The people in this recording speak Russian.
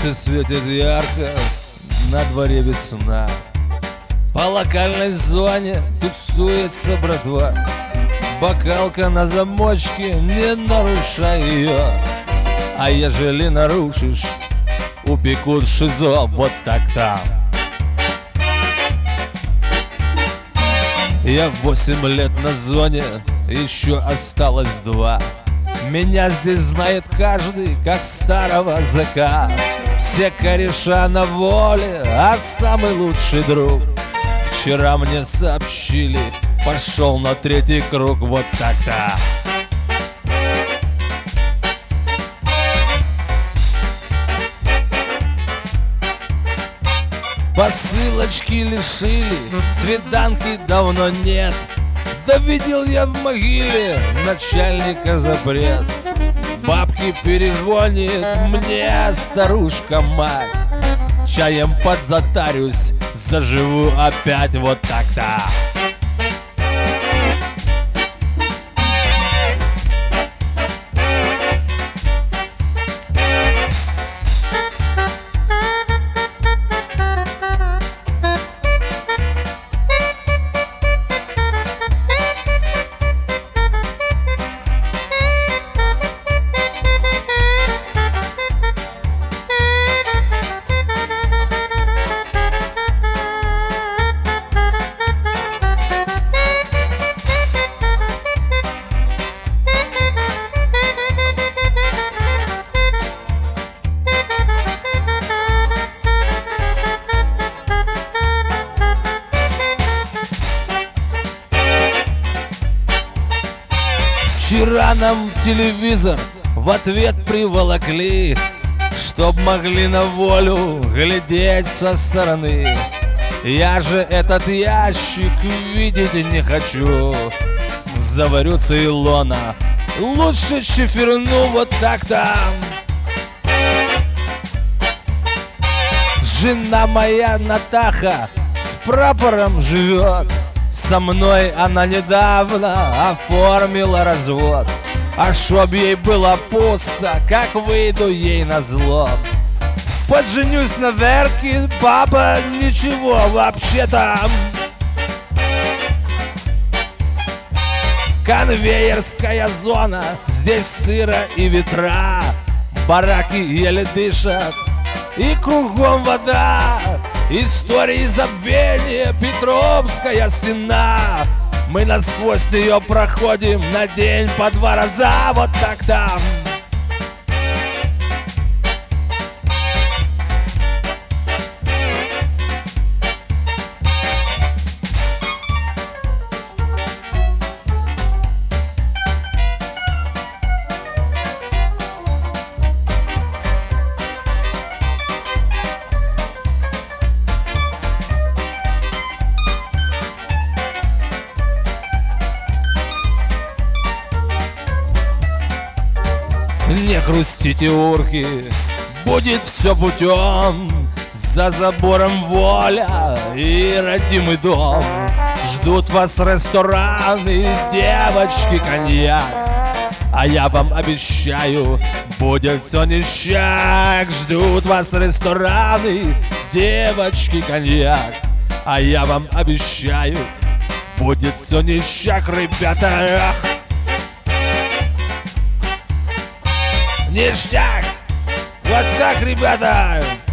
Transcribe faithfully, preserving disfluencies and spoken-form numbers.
Солнце светит ярко, на дворе весна. По локальной зоне тусуется братва. Бокалка на замочке, не нарушай ее. А ежели нарушишь, упекут шизо. Вот так-то. Я восемь лет на зоне, еще осталось два. Меня здесь знает каждый, как старого зэка. Все кореша на воле, а самый лучший друг вчера мне сообщили, пошел на третий круг. Вот так-то. Посылочки лишили, свиданки давно нет. Да видел я в могиле начальника запрет. Бабки перегонит мне старушка-мать. Чаем подзатарюсь, заживу опять. Вот так-то. Вчера нам телевизор в ответ приволокли, чтоб могли на волю глядеть со стороны. Я же этот ящик видеть не хочу. Заварю цейлона, лучше чиферну. Вот так-то. Жена моя Натаха с прапором живет. Со мной она недавно оформила развод. А чтоб ей было пусто, как выйду ей назло. Подженюсь на Верке, папа, ничего вообще-то. Конвейерская зона, здесь сыро и ветра. Бараки еле дышат, и кругом вода. Истории забвения, Петровская стена. Мы насквозь ее проходим на день по два раза. Вот так-то. Не грустите, урки, будет все путем. За забором воля и родимый дом. Ждут вас рестораны, девочки, коньяк. А я вам обещаю, будет все ништяк. Ждут вас рестораны, девочки, коньяк. А я вам обещаю, будет все ништяк, ребята. Ништяк! Вот так, ребята!